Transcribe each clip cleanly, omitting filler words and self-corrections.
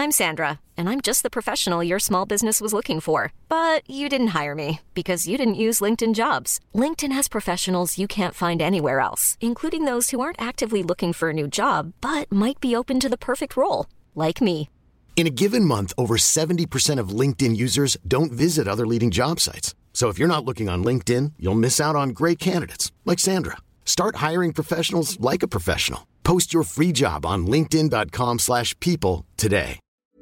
I'm Sandra, and I'm just the professional your small business was looking for. But you didn't hire me because you didn't use LinkedIn Jobs. LinkedIn has professionals you can't find anywhere else, including those who aren't actively looking for a new job, but might be open to the perfect role, like me. In a given month, over 70% of LinkedIn users don't visit other leading job sites. So if you're not looking on LinkedIn, you'll miss out on great candidates like Sandra. Start hiring professionals like a professional. Post your free job on linkedin.com/people today.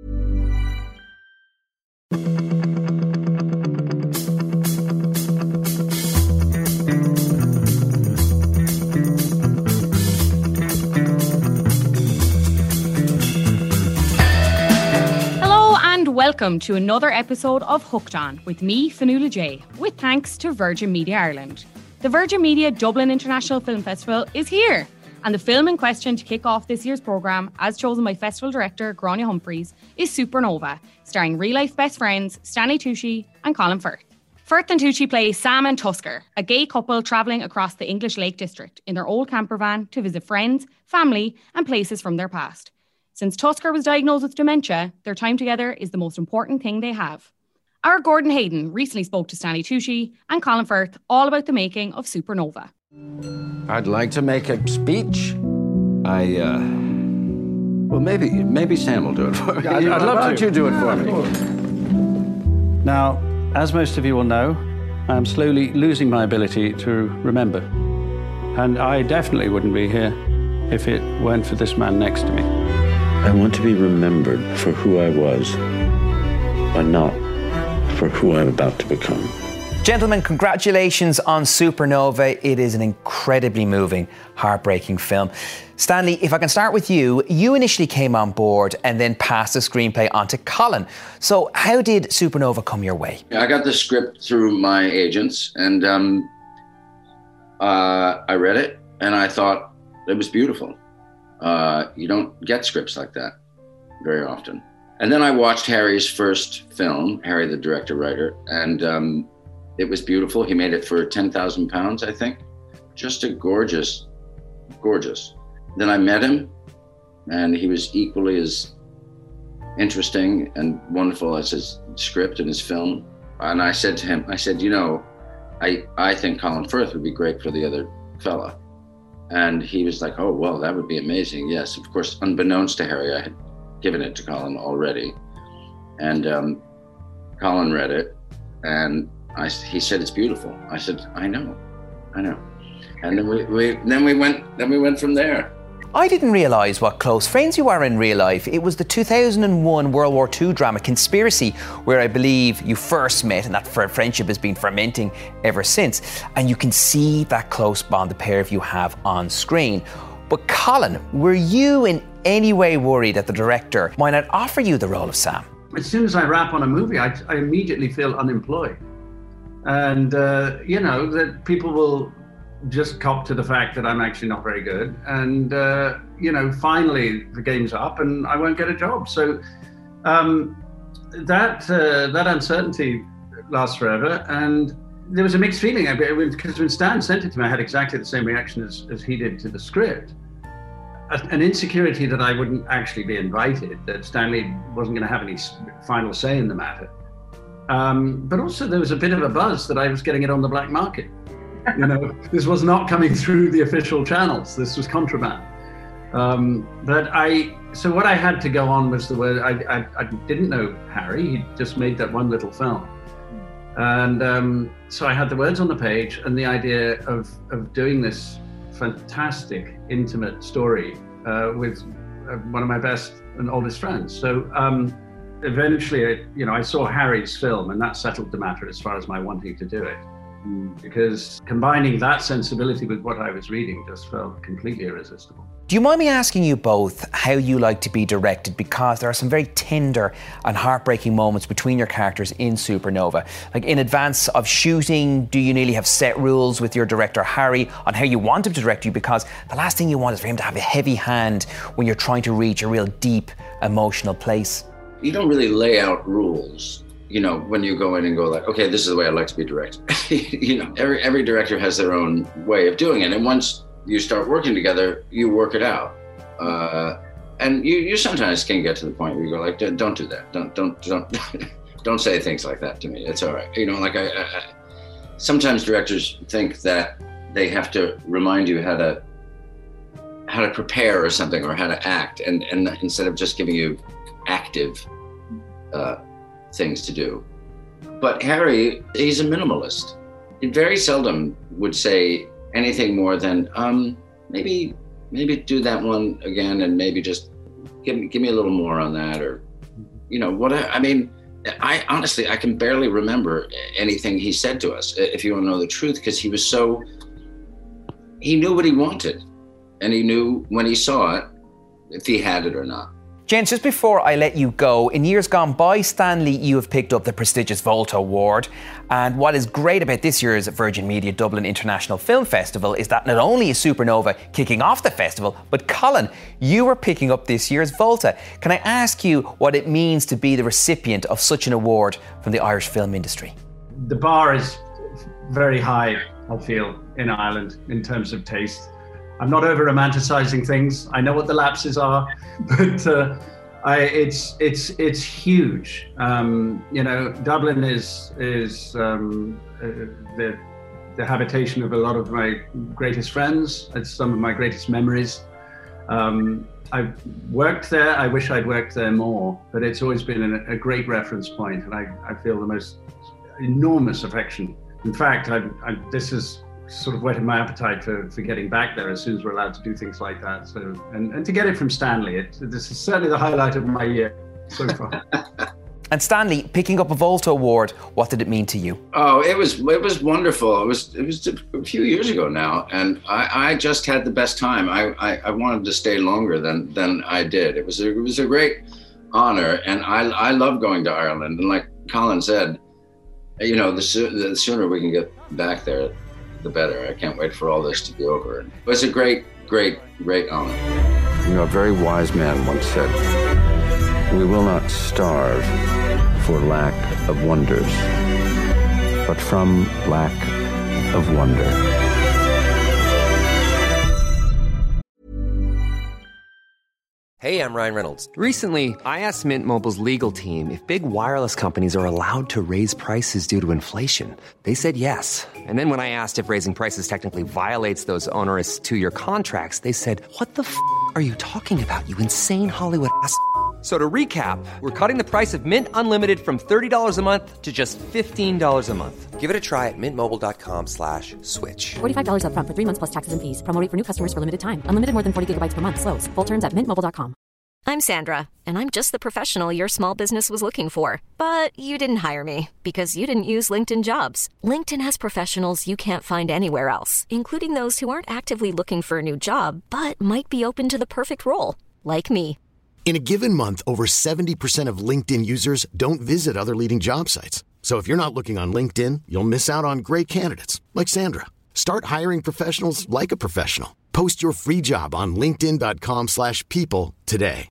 Welcome to another episode of Hooked On with me, Fionnuala J, with thanks to Virgin Media Ireland. The Virgin Media Dublin International Film Festival is here, and the film in question to kick off this year's programme, as chosen by festival director Gráinne Humphreys, is Supernova, starring real-life best friends Stanley Tucci and Colin Firth. Firth and Tucci play Sam and Tusker, a gay couple travelling across the English Lake District in their old camper van to visit friends, family and places from their past. Since Tusker was diagnosed with dementia, their time together is the most important thing they have. Our Gordon Hayden recently spoke to Stanley Tucci and Colin Firth all about the making of Supernova. I'd like to make a speech. Well, maybe Sam will do it for me. I'd love to. You do it for me. Now, as most of you will know, I am slowly losing my ability to remember. And I definitely wouldn't be here if it weren't for this man next to me. I want to be remembered for who I was, but not for who I'm about to become. Gentlemen, congratulations on Supernova. It is an incredibly moving, heartbreaking film. Stanley, if I can start with you, you initially came on board and then passed the screenplay on to Colin. So how did Supernova come your way? I got the script through my agents and I read it and I thought it was beautiful. You don't get scripts like that very often. And then I watched Harry's first film, Harry the director-writer, and it was beautiful. He made it for £10,000, I think. Just a gorgeous. Then I met him, and he was equally as interesting and wonderful as his script and his film. And I said to him, I think Colin Firth would be great for the other fella. And he was like, oh, well, that would be amazing. Yes, of course, unbeknownst to Harry, I had given it to Colin already. And Colin read it and he said, it's beautiful. I said, I know. And then we went from there. I didn't realise what close friends you are in real life. It was the 2001 World War II drama Conspiracy, where I believe you first met, and that friendship has been fermenting ever since. And you can see that close bond the pair of you have on screen. But Colin, were you in any way worried that the director might not offer you the role of Sam? As soon as I wrap on a movie, I immediately feel unemployed. And, that people will just cop to the fact that I'm actually not very good. And, finally the game's up and I won't get a job. So that uncertainty lasts forever. And there was a mixed feeling because when Stan sent it to me, I had exactly the same reaction as he did to the script. An insecurity that I wouldn't actually be invited, that Stanley wasn't going to have any final say in the matter. But also there was a bit of a buzz that I was getting it on the black market. This was not coming through the official channels. This was contraband. So what I had to go on was the word. I didn't know Harry. He just made that one little film. And so I had the words on the page and the idea of doing this fantastic, intimate story with one of my best and oldest friends. So eventually, I saw Harry's film and that settled the matter as far as my wanting to do it. Because combining that sensibility with what I was reading just felt completely irresistible. Do you mind me asking you both how you like to be directed? Because there are some very tender and heartbreaking moments between your characters in Supernova. Like in advance of shooting, do you nearly have set rules with your director Harry on how you want him to direct you? Because the last thing you want is for him to have a heavy hand when you're trying to reach a real deep emotional place. You don't really lay out rules. When you go in and go like, okay, this is the way I'd like to be directed. Every director has their own way of doing it. And once you start working together, you work it out. And you sometimes can get to the point where you go like, don't do that. Don't say things like that to me. It's all right. Like I sometimes directors think that they have to remind you how to prepare or something, or how to act, and instead of just giving you active things to do. But Harry, he's a minimalist. He very seldom would say anything more than maybe do that one again, and maybe just give me a little more on that, or I honestly, I can barely remember anything he said to us, if you want to know the truth, because he knew what he wanted, and he knew when he saw it if he had it or not. James, just before I let you go, in years gone by, Stanley, you have picked up the prestigious Volta Award. And what is great about this year's Virgin Media Dublin International Film Festival is that not only is Supernova kicking off the festival, but Colin, you are picking up this year's Volta. Can I ask you what it means to be the recipient of such an award from the Irish film industry? The bar is very high, I feel, in Ireland in terms of taste. I'm not over romanticizing things. I know what the lapses are, but it's huge. Dublin is the habitation of a lot of my greatest friends. It's some of my greatest memories. I've worked there. I wish I'd worked there more, but it's always been a great reference point, and I feel the most enormous affection. In fact, this is sort of whetted my appetite for getting back there as soon as we're allowed to do things like that. So, and to get it from Stanley, this is certainly the highlight of my year so far. And Stanley, picking up a Volta Award, what did it mean to you? Oh, it was wonderful. It was a few years ago now, and I just had the best time. I wanted to stay longer than I did. It was a great honor, and I love going to Ireland. And like Colin said, the sooner we can get back there, the better. I can't wait for all this to be over. It was a great, great, great honor. A very wise man once said, "We will not starve for lack of wonders, but from lack of wonder." Hey, I'm Ryan Reynolds. Recently, I asked Mint Mobile's legal team if big wireless companies are allowed to raise prices due to inflation. They said yes. And then when I asked if raising prices technically violates those onerous 2-year contracts, they said, "What the f*** are you talking about, you insane Hollywood ass?" So to recap, we're cutting the price of Mint Unlimited from $30 a month to just $15 a month. Give it a try at mintmobile.com/switch. $45 up front for 3 months plus taxes and fees. Promo rate for new customers for limited time. Unlimited more than 40 gigabytes per month. Slows full terms at mintmobile.com. I'm Sandra, and I'm just the professional your small business was looking for. But you didn't hire me because you didn't use LinkedIn Jobs. LinkedIn has professionals you can't find anywhere else, including those who aren't actively looking for a new job, but might be open to the perfect role, like me. In a given month, over 70% of LinkedIn users don't visit other leading job sites. So if you're not looking on LinkedIn, you'll miss out on great candidates like Sandra. Start hiring professionals like a professional. Post your free job on linkedin.com/people today.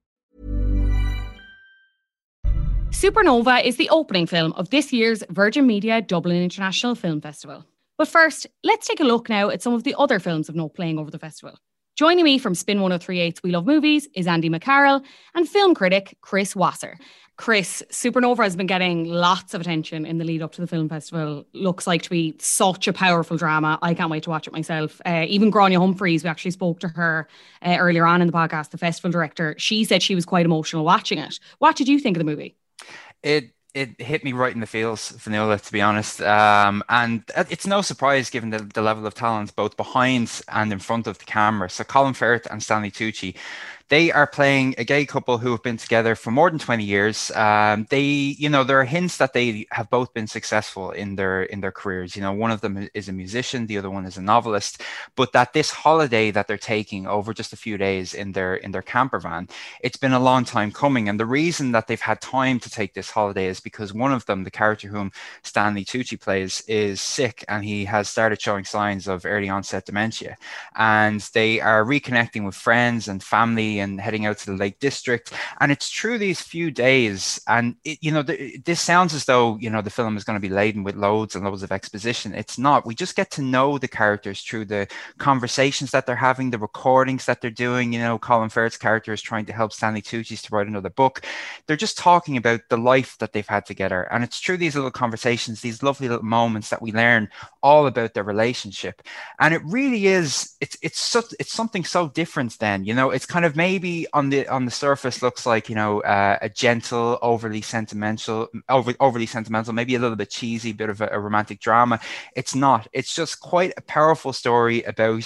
Supernova is the opening film of this year's Virgin Media Dublin International Film Festival. But first, let's take a look now at some of the other films of note playing over the festival. Joining me from Spin 103.8's We Love Movies is Andy McCarroll and film critic Chris Wasser. Chris, Supernova has been getting lots of attention in the lead up to the film festival. Looks like to be such a powerful drama. I can't wait to watch it myself. Even Grania Humphreys, we actually spoke to her earlier on in the podcast, the festival director. She said she was quite emotional watching it. What did you think of the movie? It hit me right in the feels, Fionnuala, to be honest. And it's no surprise given the level of talent both behind and in front of the camera. So Colin Firth and Stanley Tucci, they are playing a gay couple who have been together for more than 20 years. There are hints that they have both been successful in their careers. One of them is a musician, the other one is a novelist, but that this holiday that they're taking over just a few days in their camper van, it's been a long time coming. And the reason that they've had time to take this holiday is because one of them, the character whom Stanley Tucci plays, is sick and he has started showing signs of early onset dementia. And they are reconnecting with friends and family family and heading out to the Lake District. And it's through these few days, and this sounds as though, the film is going to be laden with loads and loads of exposition. It's not. We just get to know the characters through the conversations that they're having, the recordings that they're doing. Colin Firth's character is trying to help Stanley Tucci to write another book. They're just talking about the life that they've had together. And it's through these little conversations, these lovely little moments, that we learn all about their relationship. And it really is, it's something so different then, it's kind of maybe on the surface looks like, a gentle, overly sentimental, maybe a little bit cheesy, bit of a romantic drama. It's not. It's just quite a powerful story about,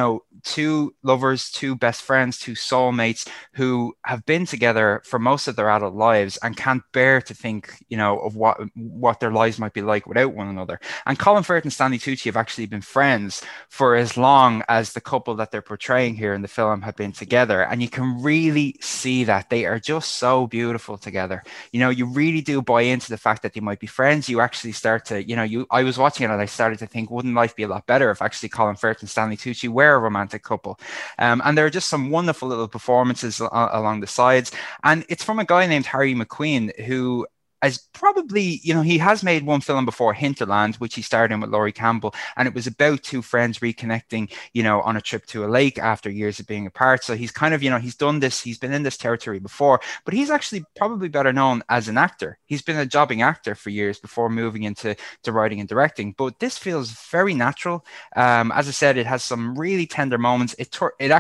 two lovers, two best friends, two soulmates who have been together for most of their adult lives and can't bear to think, of what their lives might be like without one another. And Colin Firth and Stanley Tucci have actually been friends for as long as the couple that they're portraying here in the film have been together. And you can really see that they are just so beautiful together. You really do buy into the fact that they might be friends. You actually start to, I was watching it and I started to think, wouldn't life be a lot better if actually Colin Firth and Stanley Tucci were a romantic couple? And there are just some wonderful little performances along the sides. And it's from a guy named Harry McQueen, who as probably, he has made one film before, Hinterland, which he starred in with Laurie Campbell. And it was about two friends reconnecting, on a trip to a lake after years of being apart. So he's kind of, he's done this, he's been in this territory before, but he's actually probably better known as an actor. He's been a jobbing actor for years before moving into writing and directing. But this feels very natural. As I said, it has some really tender moments. It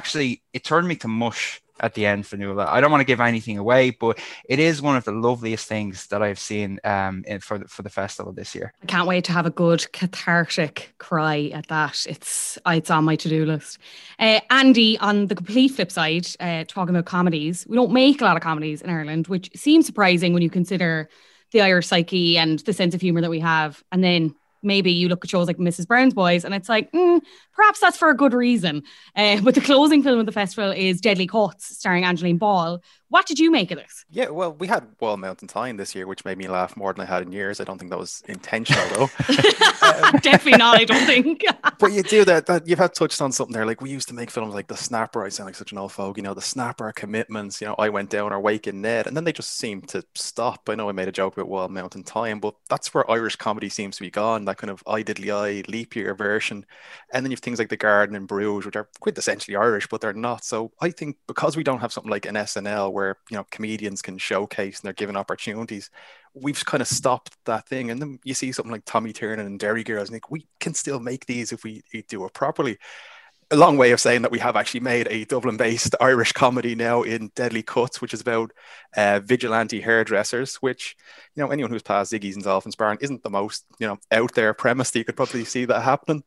turned me to mush at the end, Fionnuala. I don't want to give anything away, but it is one of the loveliest things that I've seen for the festival this year. I can't wait to have a good cathartic cry at that. It's on my to-do list. Andy, on the complete flip side, talking about comedies, we don't make a lot of comedies in Ireland, which seems surprising when you consider the Irish psyche and the sense of humour that we have. And then maybe you look at shows like Mrs. Brown's Boys and it's like, perhaps that's for a good reason. But the closing film of the festival is Deadly Cuts, starring Angeline Ball. What did you make of this? Yeah, well, we had Wild Mountain Thyme this year, which made me laugh more than I had in years. I don't think that was intentional, though. Definitely not, I don't think. But you do that you've had touched on something there. Like, we used to make films like The Snapper. I sound like such an old folk. The Snapper, Commitments, I Went Down or Waking Ned. And then they just seem to stop. I know I made a joke about Wild Mountain Thyme, but that's where Irish comedy seems to be gone. That kind of I Diddly I, leap year version. And then you have things like The Garden and Bruges, which are quintessentially Irish, but they're not. So I think because we don't have something like an SNL where, comedians can showcase and they're given opportunities, we've kind of stopped that thing. And then you see something like Tommy Tiernan and Derry Girls, and think we can still make these if we do it properly. A long way of saying that we have actually made a Dublin-based Irish comedy now in Deadly Cuts, which is about vigilante hairdressers, which, anyone who's past Ziggy's and Dolphins Barn isn't the most, out there premise that you could probably see that happening.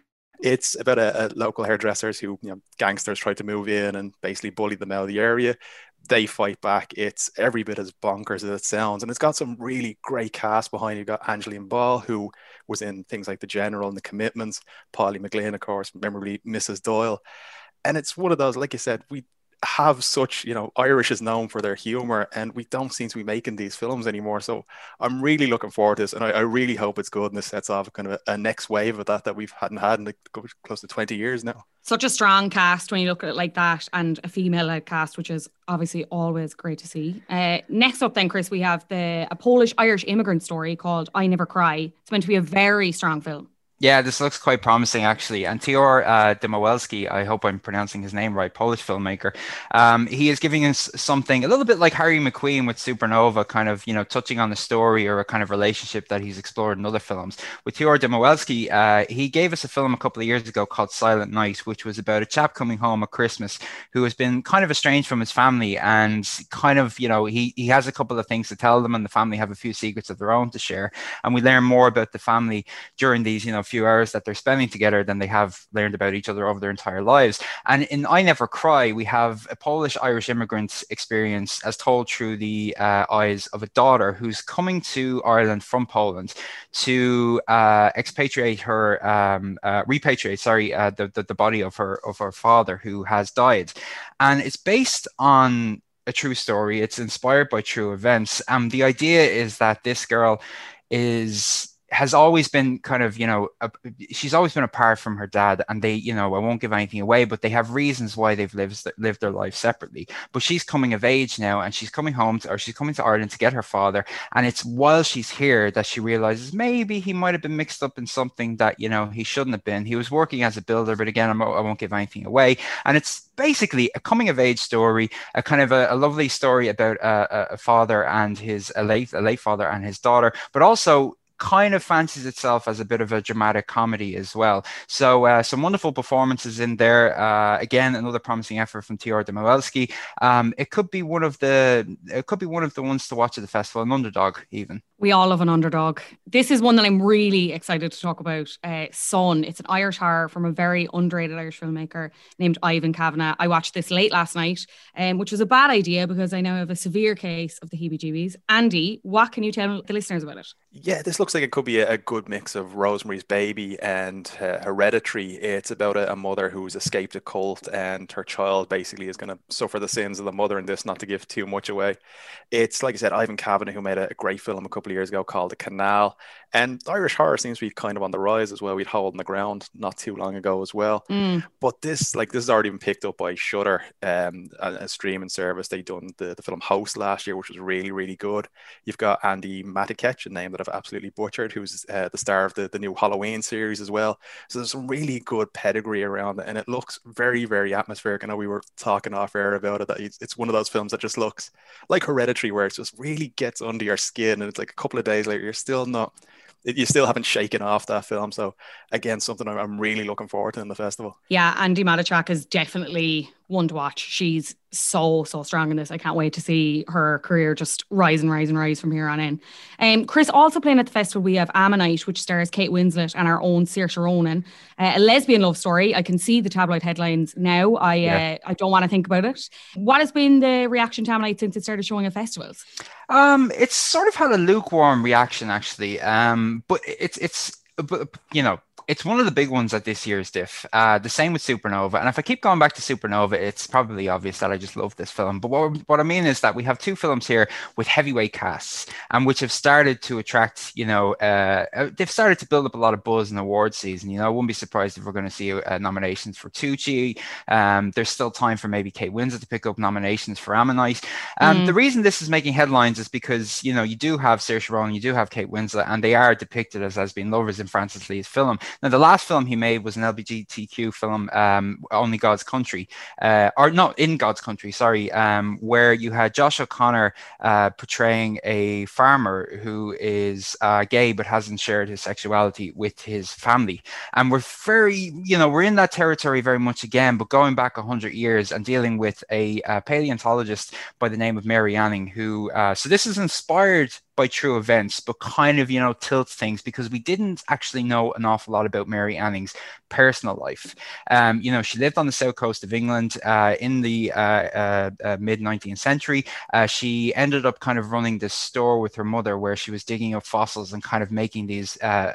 It's about a local hairdressers who, gangsters try to move in and basically bully them out of the area. They fight back. It's every bit as bonkers as it sounds. And it's got some really great cast behind it. You've got Angeline Ball, who was in things like The General and The Commitments. Polly McLean, of course, memorably Mrs. Doyle. And it's one of those, like you said, we have such, Irish is known for their humor, and we don't seem to be making these films anymore. So I'm really looking forward to this, and I really hope it's good, and this sets off kind of a next wave of that we hadn't had in like close to 20 years now. Such a strong cast when you look at it like that, and a female-led cast, which is obviously always great to see. Next up then, Chris, we have a Polish-Irish immigrant story called I Never Cry. It's meant to be a very strong film. Yeah, this looks quite promising, actually. And Tior Dymowelski, I hope I'm pronouncing his name right, Polish filmmaker. He is giving us something a little bit like Harry McQueen with Supernova, kind of, touching on the story or a kind of relationship that he's explored in other films. With Tior Dymowelski, he gave us a film a couple of years ago called Silent Night, which was about a chap coming home at Christmas who has been kind of estranged from his family, and kind of, he has a couple of things to tell them, and the family have a few secrets of their own to share. And we learn more about the family during these, few hours that they're spending together than they have learned about each other over their entire lives. And in I Never Cry, we have a Polish-Irish immigrant experience as told through the eyes of a daughter who's coming to Ireland from Poland to repatriate the body of her father who has died. And it's based on a true story. It's inspired by true events. And the idea is that this girl is has always been kind of, she's always been apart from her dad, and they, I won't give anything away, but they have reasons why they've lived their life separately. But she's coming of age now, and she's coming home she's coming to Ireland to get her father. And it's while she's here that she realizes maybe he might have been mixed up in something that, he shouldn't have been. He was working as a builder, but again, I won't give anything away. And it's basically a coming of age story, a kind of a lovely story about a father and a late father and his daughter, but also kind of fancies itself as a bit of a dramatic comedy as well. So some wonderful performances in there. Again, another promising effort from T.R. Demowelski. It could be one of the ones to watch at the festival, an underdog even. We all love an underdog. This is one that I'm really excited to talk about. Son. It's an Irish horror from a very underrated Irish filmmaker named Ivan Kavanagh. I watched this late last night, which was a bad idea because I now have a severe case of the heebie-jeebies. Andy, what can you tell the listeners about it? Yeah, this looks like it could be a good mix of Rosemary's Baby and Hereditary. It's about a mother who's escaped a cult, and her child basically is going to suffer the sins of the mother in this, not to give too much away. It's, like I said, Ivan Kavanagh, who made a great film a couple of years ago called The Canal. And Irish horror seems to be kind of on the rise as well. We'd Hole in the Ground not too long ago as well. But this has already been picked up by Shudder, a streaming service. They done the film Host last year, which was really, really good. You've got Andy Matikech, a name that I've absolutely butchered, who's the star of the new Halloween series as well. So there's some really good pedigree around it, and it looks very, very atmospheric. I know we were talking off air about it, that it's one of those films that just looks like Hereditary, where it just really gets under your skin, and it's like a couple of days later, you still haven't shaken off that film. So again, something I'm really looking forward to in the festival. Yeah, Andy Matikech is definitely one to watch. She's so strong in this. I can't wait to see her career just rise and rise and rise from here on in. Chris, also playing at the festival, we have Ammonite, which stars Kate Winslet and our own Saoirse Ronan. A lesbian love story. I can see the tabloid headlines now. I don't want to think about it. What has been the reaction to Ammonite since it started showing at festivals? It's sort of had a lukewarm reaction, actually. But it's one of the big ones at this year's Diff. The same with Supernova. And if I keep going back to Supernova, it's probably obvious that I just love this film. But what I mean is that we have two films here with heavyweight casts, and which have started to attract, they've started to build up a lot of buzz in the awards season. I wouldn't be surprised if we're going to see nominations for Tucci. There's still time for maybe Kate Winslet to pick up nominations for Ammonite. The reason this is making headlines is because, you do have Saoirse Ronan, you do have Kate Winslet, and they are depicted as being lovers in Francis Lee's film. Now, the last film he made was an LGBTQ film, Only God's Country, or not In God's Country, sorry, where you had Josh O'Connor portraying a farmer who is gay but hasn't shared his sexuality with his family. And we're we're in that territory very much again, but going back 100 years and dealing with a paleontologist by the name of Mary Anning, who, so this is inspired by true events, but kind of, tilts things because we didn't actually know an awful lot about Mary Anning's personal life. She lived on the south coast of England in the mid-19th century. She ended up kind of running this store with her mother where she was digging up fossils and kind of making these,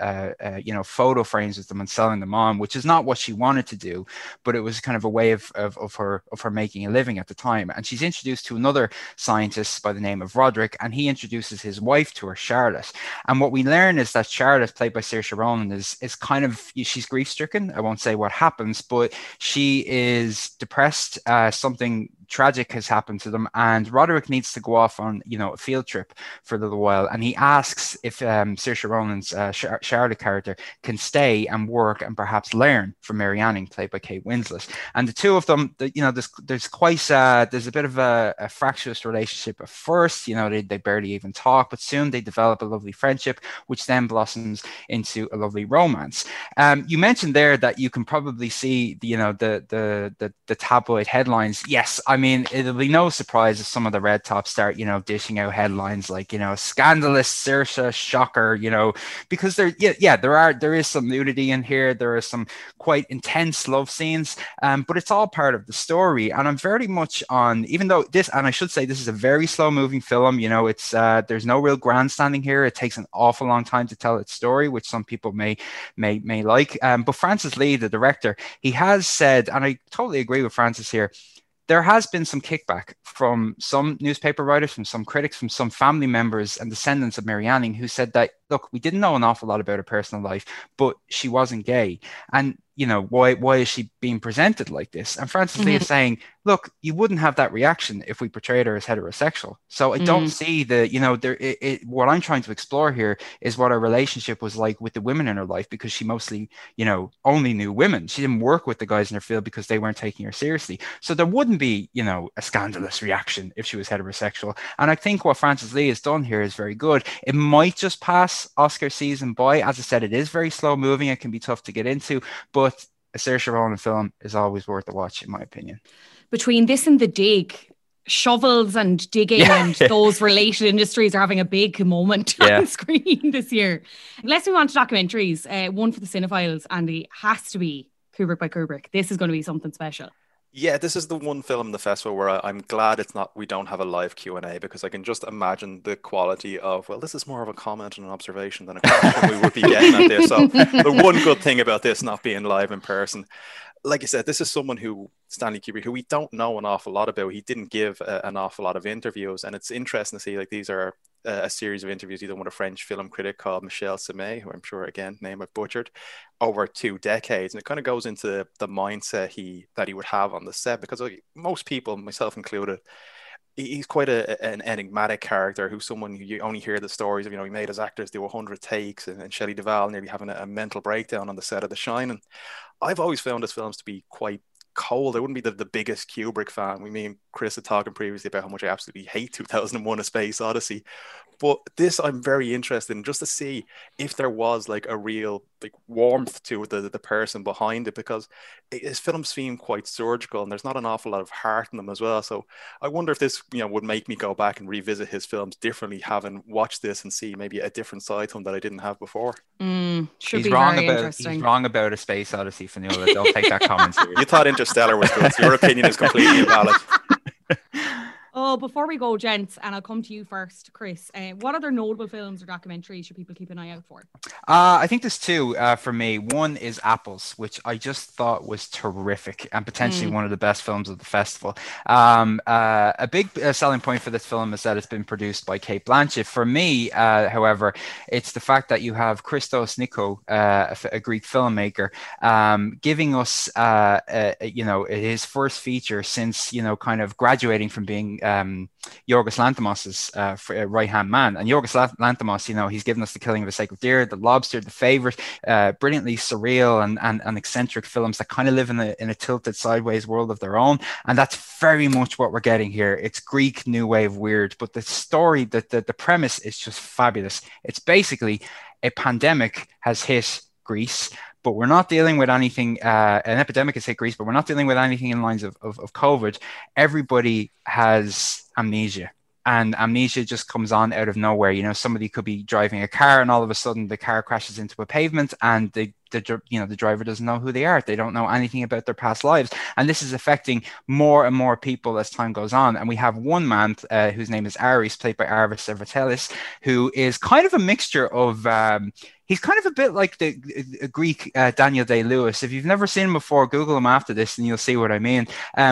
photo frames with them and selling them on, which is not what she wanted to do, but it was kind of a way of her making a living at the time. And she's introduced to another scientist by the name of Roderick, and he introduces his wife to her, Charlotte. And what we learn is that Charlotte, played by Saoirse Ronan, is kind of, she's grief-stricken. I won't say what happens, but she is depressed. Something tragic has happened to them, and Roderick needs to go off on a field trip for a little while, and he asks if Saoirse Ronan's Charlotte character can stay and work and perhaps learn from Mary Anning, played by Kate Winslet. And the two of them, there's a bit of a fractious relationship at first. They barely even talk, but soon they develop a lovely friendship, which then blossoms into a lovely romance. You mentioned there that you can probably see the tabloid headlines. Yes, I mean, it'll be no surprise if some of the red tops start, dishing out headlines like, scandalous Saoirse shocker, because there is some nudity in here. There are some quite intense love scenes, but it's all part of the story. And I'm very much on, even though this, and I should say this is a very slow moving film, it's there's no real grandstanding here. It takes an awful long time to tell its story, which some people may like. But Francis Lee, the director, he has said, and I totally agree with Francis here, there has been some kickback from some newspaper writers, from some critics, from some family members and descendants of Mary Anning who said that, look, we didn't know an awful lot about her personal life, but she wasn't gay. And, you know, why is she being presented like this? And Frances Lee is saying, look, you wouldn't have that reaction if we portrayed her as heterosexual. So I don't see what I'm trying to explore here is what her relationship was like with the women in her life, because she mostly, you know, only knew women. She didn't work with the guys in her field because they weren't taking her seriously. So there wouldn't be, you know, a scandalous reaction if she was heterosexual. And I think what Frances Lee has done here is very good. It might just pass Oscar season by. As I said, it is very slow moving. It can be tough to get into, but a Saoirse Ronan film is always worth a watch, in my opinion. Between this and The Dig, shovels and digging and those related industries are having a big moment on screen this year. Let's move on to documentaries. One for the cinephiles, Andy, has to be Kubrick by Kubrick. This is going to be something special. Yeah, this is the one film in the festival where I'm glad we don't have a live Q&A, because I can just imagine the quality of, well, this is more of a comment and an observation than a question we would be getting at this. So the one good thing about this not being live in person, like I said, this is someone who, Stanley Kubrick, who we don't know an awful lot about. He didn't give an awful lot of interviews, and it's interesting to see, like, these are a series of interviews he done with a French film critic called Michel Semé, who I'm sure, again, name I've butchered, over 2 decades. And it kind of goes into the mindset that he would have on the set, because like, most people, myself included, he's quite an enigmatic character, who's someone who you only hear the stories of, you know, he made his actors do 100 takes, and Shelley Duvall nearly having a mental breakdown on the set of The Shining. I've always found his films to be quite cold. I wouldn't be the biggest Kubrick fan. Me and Chris had talking previously about how much I absolutely hate 2001: A Space Odyssey. But this I'm very interested in, just to see if there was like a real like warmth to the person behind it, because his films seem quite surgical and there's not an awful lot of heart in them as well. So I wonder if this, you know, would make me go back and revisit his films differently, having watched this and see maybe a different side to him that I didn't have before. He's wrong about A Space Odyssey, Fionnuala. Don't take that comment seriously. You thought Interstellar was good, so your opinion is completely invalid. Oh, before we go, gents, and I'll come to you first, Chris, what other notable films or documentaries should people keep an eye out for? I think there's 2 for me. One is Apples, which I just thought was terrific and potentially one of the best films of the festival. A big selling point for this film is that it's been produced by Cate Blanchett. For me, however, it's the fact that you have Christos Nikou, a Greek filmmaker, giving us, you know, his first feature since, you know, kind of graduating from being Yorgos Lanthimos's right-hand man. And Yorgos Lanthimos, you know, he's given us The Killing of a Sacred Deer, The Lobster, The Favourite, brilliantly surreal and eccentric films that kind of live in a tilted sideways world of their own. And that's very much what we're getting here. It's Greek new wave weird, but the story, the premise is just fabulous. It's basically a pandemic has hit Greece, but we're not dealing with anything, an epidemic has hit Greece, but we're not dealing with anything in lines of COVID. Everybody has amnesia. And amnesia just comes on out of nowhere. You know, somebody could be driving a car and all of a sudden the car crashes into a pavement and the driver doesn't know who they are. They don't know anything about their past lives. And this is affecting more and more people as time goes on. And we have one man whose name is Aris, played by Arvis Zervatelis, who is kind of a mixture of... he's kind of a bit like the Greek Daniel Day-Lewis. If you've never seen him before, Google him after this and you'll see what I mean.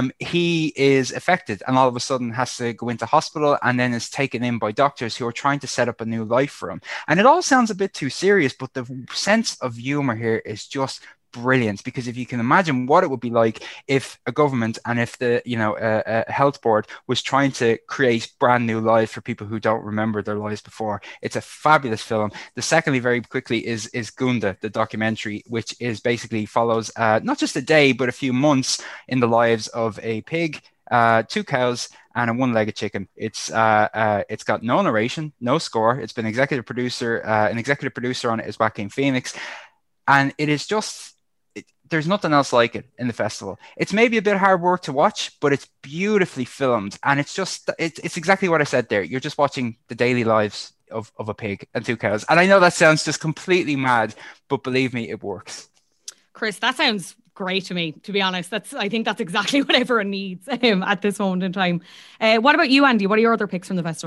He is affected and all of a sudden has to go into hospital and then is taken in by doctors who are trying to set up a new life for him. And it all sounds a bit too serious, but the sense of humor here is just brilliant, because if you can imagine what it would be like if a government and if the a health board was trying to create brand new lives for people who don't remember their lives before. It's a fabulous film. The secondly, very quickly, is Gunda, the documentary, which is basically follows not just a day but a few months in the lives of a pig, 2 cows and a one-legged chicken. It's got no narration, no score. It's been an executive producer on it is Joaquin Phoenix, and it is just there's nothing else like it in the festival. It's maybe a bit hard work to watch, but it's beautifully filmed, and it's exactly what I said there. You're just watching the daily lives of a pig and 2 cows. And I know that sounds just completely mad, but believe me, it works. Chris, that sounds great to me, to be honest. I think that's exactly what everyone needs at this moment in time. What about you, Andy? What are your other picks from the festival?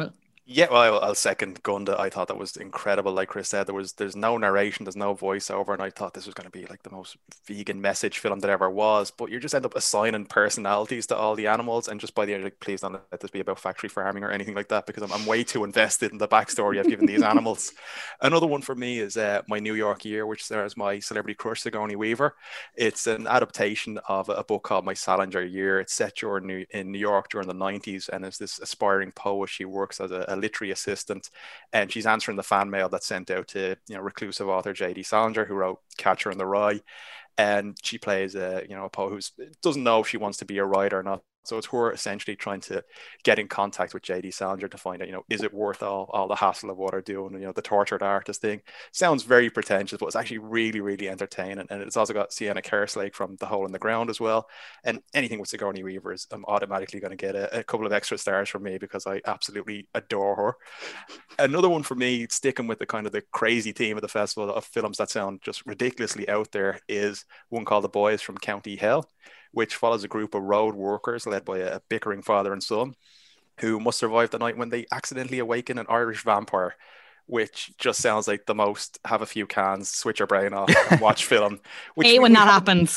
Yeah, well, I'll second Gunda. I thought that was incredible. Like Chris said, there's no narration, there's no voiceover, and I thought this was going to be like the most vegan message film that ever was. But you just end up assigning personalities to all the animals, and just by the end, like, please don't let this be about factory farming or anything like that, because I'm way too invested in the backstory I've given these animals. Another one for me is My New York Year, which stars my celebrity crush Sigourney Weaver. It's an adaptation of a book called My Salinger Year. It's set in New York during the 90s, and as this aspiring poet, she works as a literary assistant, and she's answering the fan mail that's sent out to reclusive author J.D. Salinger, who wrote Catcher in the Rye. And she plays a poet who doesn't know if she wants to be a writer or not. So it's her essentially trying to get in contact with J.D. Salinger to find out, is it worth all the hassle of what they're doing? The tortured artist thing sounds very pretentious, but it's actually really, really entertaining. And it's also got Sienna Kerslake from The Hole in the Ground as well. And anything with Sigourney Weaver is automatically going to get a couple of extra stars from me, because I absolutely adore her. Another one for me, sticking with the kind of the crazy theme of the festival of films that sound just ridiculously out there, is one called The Boys from County Hell, which follows a group of road workers led by a bickering father and son who must survive the night when they accidentally awaken an Irish vampire, which just sounds like the most have a few cans, switch your brain off, and watch film. Hey, when that happens.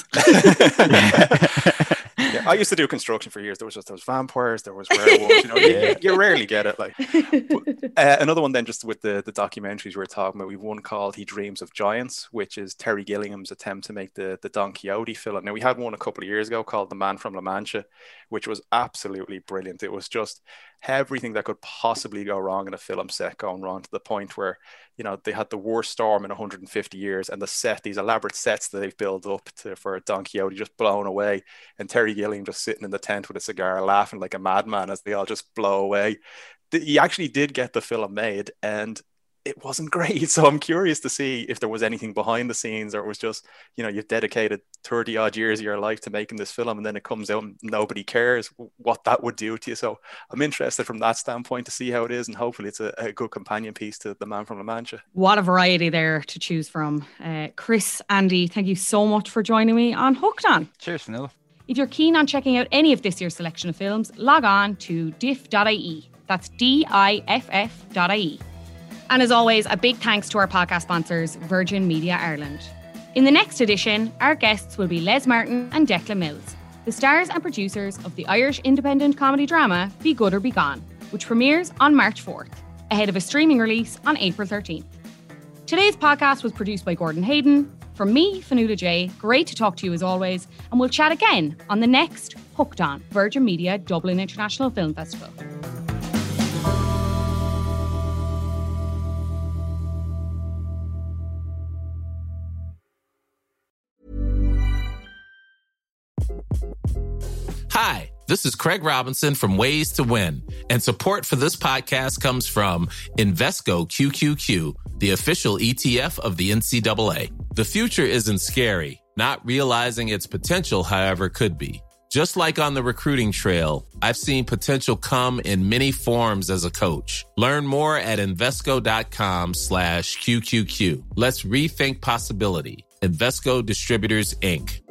Yeah, I used to do construction for years. There was vampires, there was werewolves. You rarely get it. But, another one then, just with the documentaries we were talking about, we've one called He Dreams of Giants, which is Terry Gilliam's attempt to make the Don Quixote film. Now, we had one a couple of years ago called The Man from La Mancha, which was absolutely brilliant. It was just everything that could possibly go wrong in a film set going wrong, to the point where they had the worst storm in 150 years, and these elaborate sets that they've built up for Don Quixote just blown away, and Terry Gilliam just sitting in the tent with a cigar laughing like a madman as they all just blow away. He actually did get the film made, and it wasn't great. So I'm curious to see if there was anything behind the scenes, or it was just, you've dedicated 30 odd years of your life to making this film, and then it comes out and nobody cares, what that would do to you. So I'm interested from that standpoint to see how it is, and hopefully it's a good companion piece to The Man from La Mancha. What a variety there to choose from. Chris, Andy, thank you so much for joining me on Hooked On. Cheers, Vanilla. If you're keen on checking out any of this year's selection of films, log on to diff.ie. That's diff.ie. And as always, a big thanks to our podcast sponsors, Virgin Media Ireland. In the next edition, our guests will be Les Martin and Declan Mills, the stars and producers of the Irish independent comedy drama Be Good or Be Gone, which premieres on March 4th, ahead of a streaming release on April 13th. Today's podcast was produced by Gordon Hayden. From me, Fionnuala J, great to talk to you as always, and we'll chat again on the next Hooked On, Virgin Media Dublin International Film Festival. Hi, this is Craig Robinson from Ways to Win, and support for this podcast comes from Invesco QQQ, the official ETF of the NCAA. The future isn't scary. Not realizing its potential, however, could be. Just like on the recruiting trail, I've seen potential come in many forms as a coach. Learn more at Invesco.com/QQQ. Let's rethink possibility. Invesco Distributors, Inc.